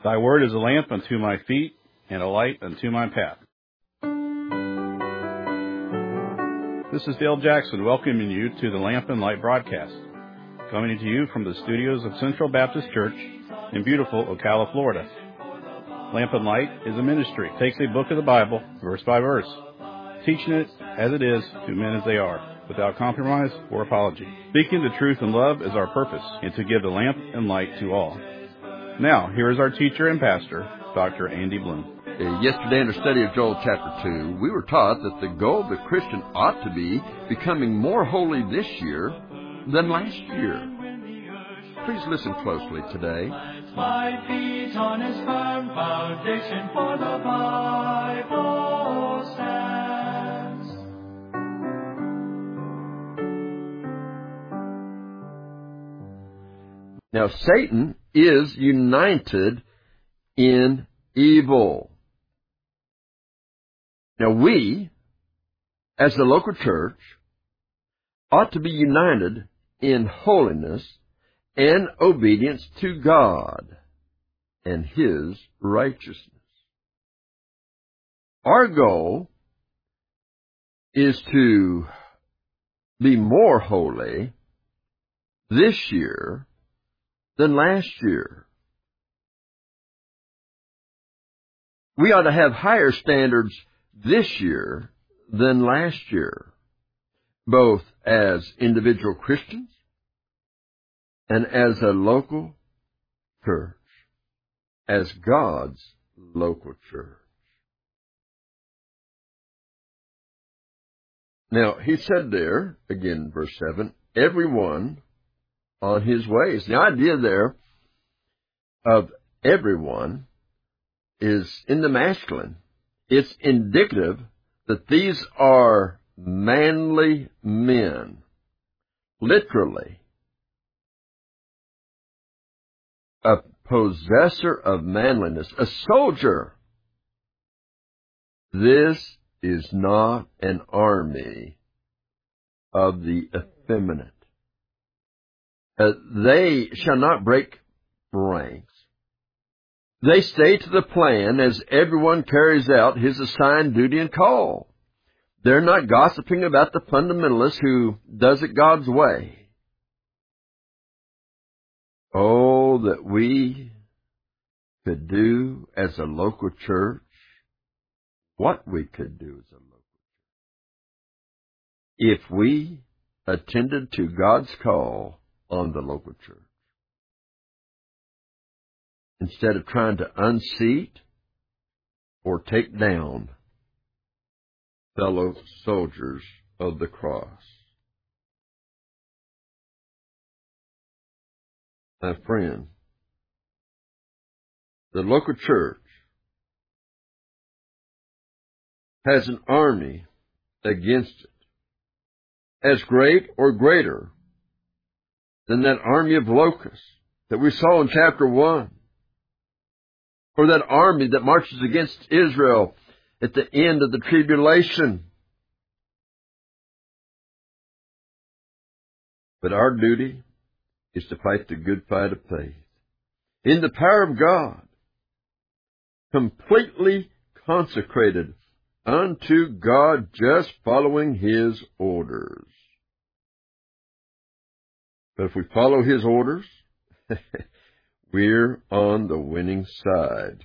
Thy word is a lamp unto my feet and a light unto my path. This is Dale Jackson welcoming you to the Lamp and Light broadcast, coming to you from the studios of Central Baptist Church in beautiful Ocala, Florida. Lamp and Light is a ministry. It takes a book of the Bible, verse by verse, teaching it as it is to men as they are, without compromise or apology. Speaking the truth in love is our purpose, and to give the lamp and light to all. Now, here is our teacher and pastor, Dr. Andy Bloom. Yesterday in our study of Joel chapter 2, we were taught that the goal of the Christian ought to be becoming more holy this year than last year. Please listen closely today. My feet on his firm foundation, for the Bible stands. Now, Satan is united in evil. Now, we, as the local church, ought to be united in holiness and obedience to God and His righteousness. Our goal is to be more holy this year than last year. We ought to have higher standards this year than last year, both as individual Christians and as a local church, as God's local church. Now, he said there, again, verse 7, everyone on his ways. The idea there of everyone is in the masculine. It's indicative that these are manly men, literally. A possessor of manliness, a soldier. This is not an army of the effeminate. They shall not break ranks. They stay to the plan as everyone carries out his assigned duty and call. They're not gossiping about the fundamentalist who does it God's way. Oh, that we could do as a local church what we could do as a local church if we attended to God's call on the local church, instead of trying to unseat or take down fellow soldiers of the cross. My friend, the local church has an army against it as great or greater than that army of locusts that we saw in chapter 1, or that army that marches against Israel at the end of the tribulation. But our duty is to fight the good fight of faith in the power of God, completely consecrated unto God, just following His orders. But if we follow His orders, we're on the winning side.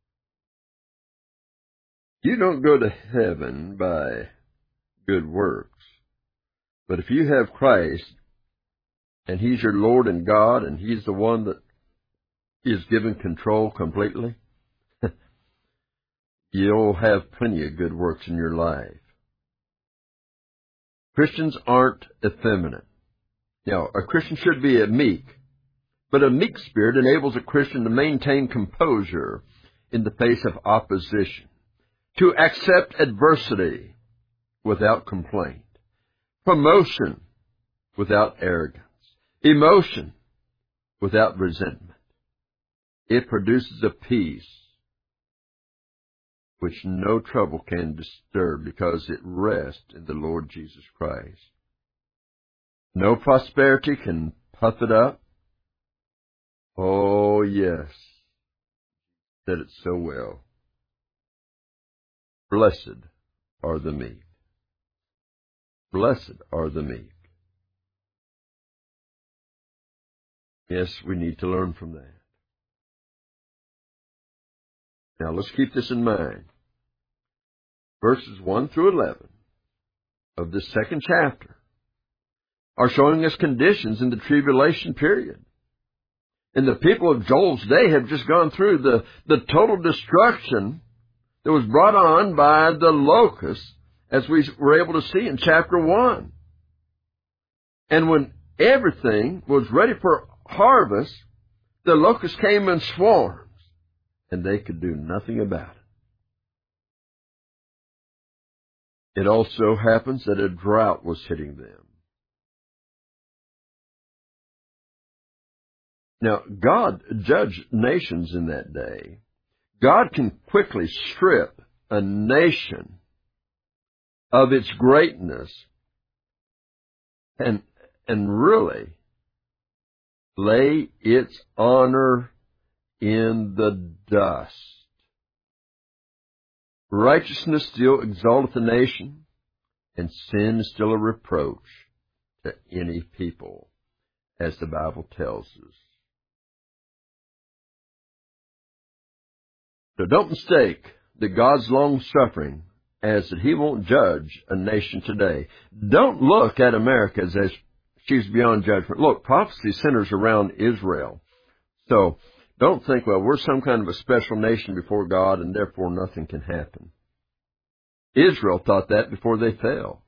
You don't go to heaven by good works. But if you have Christ, and He's your Lord and God, and He's the one that is given control completely, you'll have plenty of good works in your life. Christians aren't effeminate. Now, a Christian should be meek, but a meek spirit enables a Christian to maintain composure in the face of opposition, to accept adversity without complaint, promotion without arrogance, emotion without resentment. It produces a peace which no trouble can disturb because it rests in the Lord Jesus Christ. No prosperity can puff it up. Oh, yes. said it so well. Blessed are the meek. Blessed are the meek. Yes, we need to learn from that. Now, let's keep this in mind. Verses 1 through 11 of this second chapter are showing us conditions in the tribulation period. And the people of Joel's day have just gone through the total destruction that was brought on by the locusts, as we were able to see in chapter 1. And when everything was ready for harvest, the locusts came in swarms, and they could do nothing about it. It also happens that a drought was hitting them. Now, God judged nations in that day. God can quickly strip a nation of its greatness and really lay its honor in the dust. Righteousness still exalteth a nation, and sin is still a reproach to any people, as the Bible tells us. So don't mistake that God's long-suffering as that He won't judge a nation today. Don't look at America as she's beyond judgment. Look, prophecy centers around Israel. So don't think, well, we're some kind of a special nation before God and therefore nothing can happen. Israel thought that before they fell.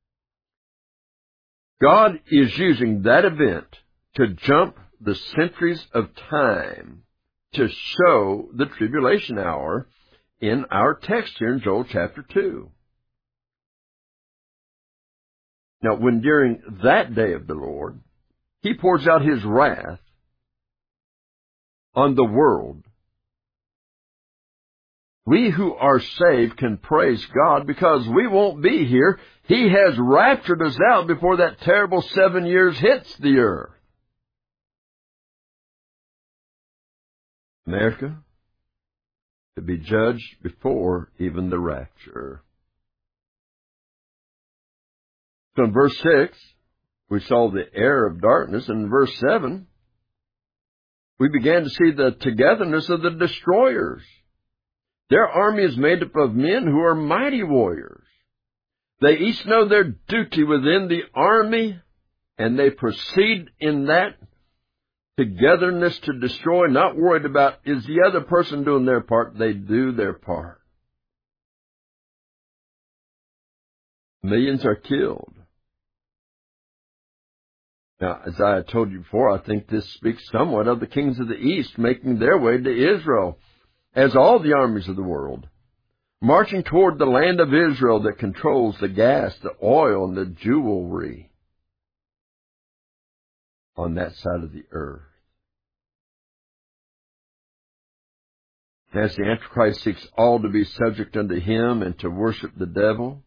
God is using that event to jump the centuries of time to show the tribulation hour in our text here in Joel chapter 2. Now, when during that day of the Lord, He pours out His wrath on the world, we who are saved can praise God because we won't be here. He has raptured us out before that terrible 7 years hits the earth. America to be judged before even the rapture. So in verse 6, we saw the era of darkness, and in verse 7, we began to see the togetherness of the destroyers. Their army is made up of men who are mighty warriors. They each know their duty within the army, and they proceed in that togetherness to destroy, not worried about, is the other person doing their part? They do their part. Millions are killed. Now, as I told you before, I think this speaks somewhat of the kings of the East making their way to Israel, as all the armies of the world, marching toward the land of Israel that controls the gas, the oil, and the jewelry on that side of the earth. As the Antichrist seeks all to be subject unto him and to worship the devil,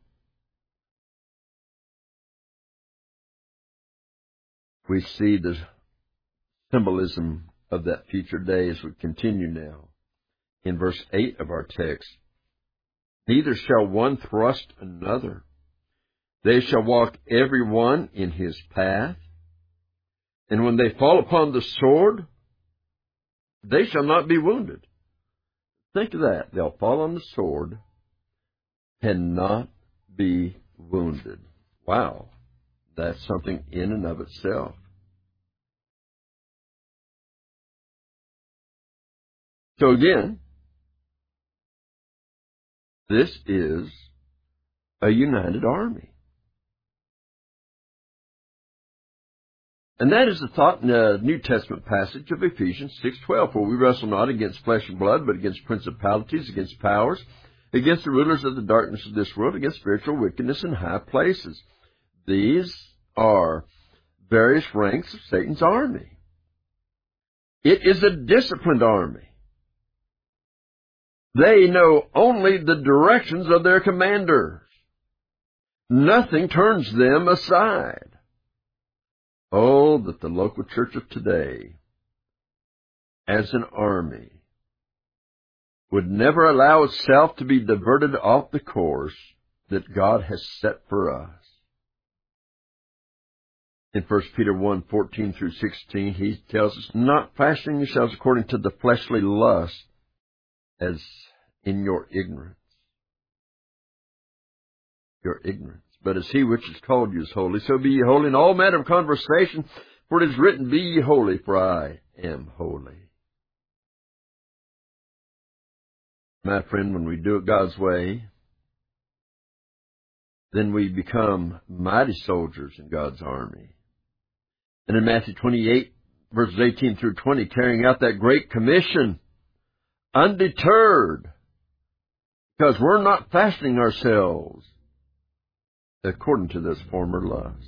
we see the symbolism of that future day as we continue now. In verse 8 of our text, neither shall one thrust another. They shall walk every one in his path. And when they fall upon the sword, they shall not be wounded. Think of that. They'll fall on the sword and not be wounded. Wow. That's something in and of itself. So again, this is a united army. And that is the thought in the New Testament passage of Ephesians 6:12, for we wrestle not against flesh and blood, but against principalities, against powers, against the rulers of the darkness of this world, against spiritual wickedness in high places. These are various ranks of Satan's army. It is a disciplined army. They know only the directions of their commanders. Nothing turns them aside. Oh, that the local church of today, as an army, would never allow itself to be diverted off the course that God has set for us. In 1 Peter 1:14 through 16, he tells us, not fashioning yourselves according to the fleshly lust, as in your ignorance. Your ignorance. But as he which has called you is holy, so be ye holy in all manner of conversation, for it is written, be ye holy, for I am holy. My friend, when we do it God's way, then we become mighty soldiers in God's army. And in Matthew 28, verses 18 through 20, carrying out that great commission, undeterred, because we're not fashioning ourselves according to this former lust.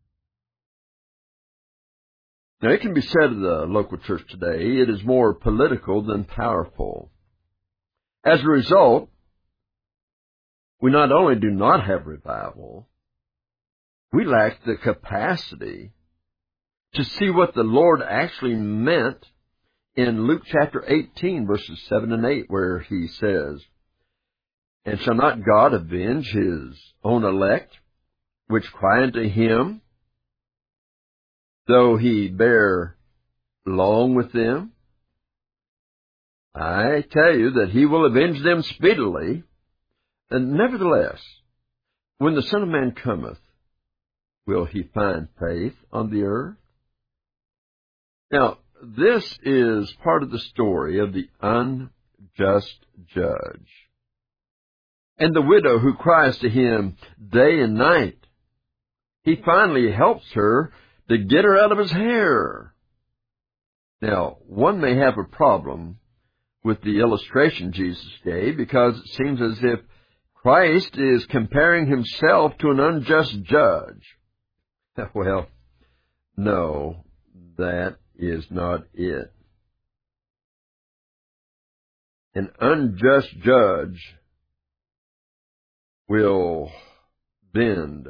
Now, it can be said of the local church today, it is more political than powerful. As a result, we not only do not have revival, we lack the capacity to see what the Lord actually meant in Luke chapter 18, verses 7 and 8, where he says, and shall not God avenge his own elect, which cry unto him, though he bear long with them? I tell you that he will avenge them speedily. And nevertheless, when the Son of Man cometh, will he find faith on the earth? Now, this is part of the story of the unjust judge and the widow who cries to him day and night. He finally helps her to get her out of his hair. Now, one may have a problem with the illustration Jesus gave, because it seems as if Christ is comparing himself to an unjust judge. Well, no, that is not it. An unjust judge will bend,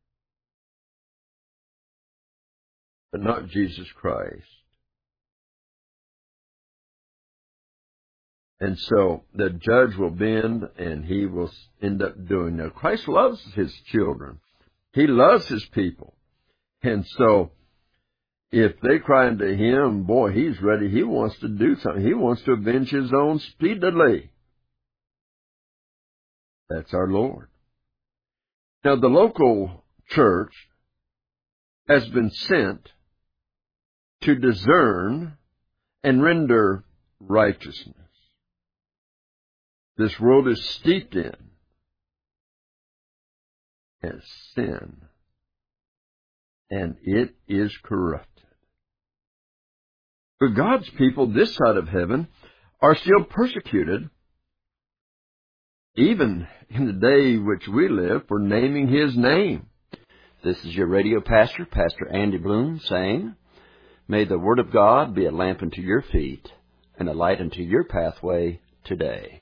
but not Jesus Christ. And so the judge will bend, and he will end up doing that. Christ loves his children. He loves his people. And so if they cry unto him, boy, he's ready. He wants to do something. He wants to avenge his own speedily. That's our Lord. Now, the local church has been sent to discern and render righteousness. This world is steeped in sin, and it is corrupted. But God's people this side of heaven are still persecuted, even in the day which we live, for naming his name. This is your radio pastor, Pastor Andy Bloom, saying, may the Word of God be a lamp unto your feet and a light unto your pathway today.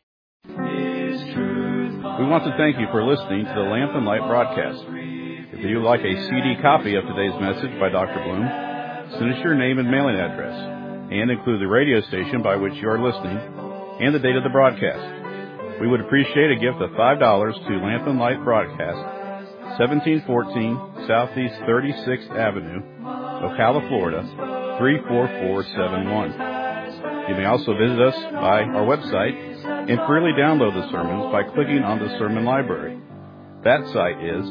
We want to thank you for listening to the Lamp and Light broadcast. If you would like a CD copy of today's message by Dr. Bloom, send us your name and mailing address, and include the radio station by which you are listening and the date of the broadcast. We would appreciate a gift of $5 to Lamp and Light Broadcast, 1714 Southeast 36th Avenue, Ocala, Florida, 34471. You may also visit us by our website and freely download the sermons by clicking on the Sermon Library. That site is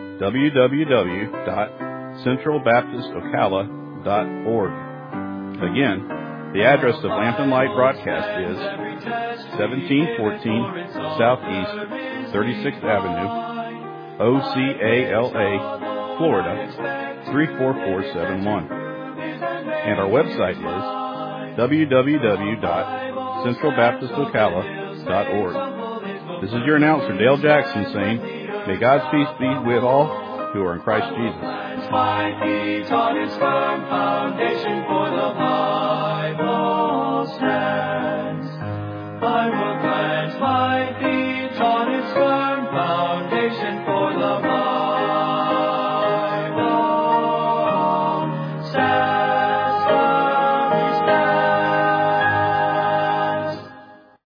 www.centralbaptistocala.org. Again, the address of Lamp and Light Broadcast is 1714 Southeast 36th Avenue, Ocala, Florida, 34471. And our website is www.centralbaptistocala.org. This is your announcer, Dale Jackson, saying, may God's peace be with all who are in Christ Jesus. My feet on its firm foundation, for the Bible stands. I will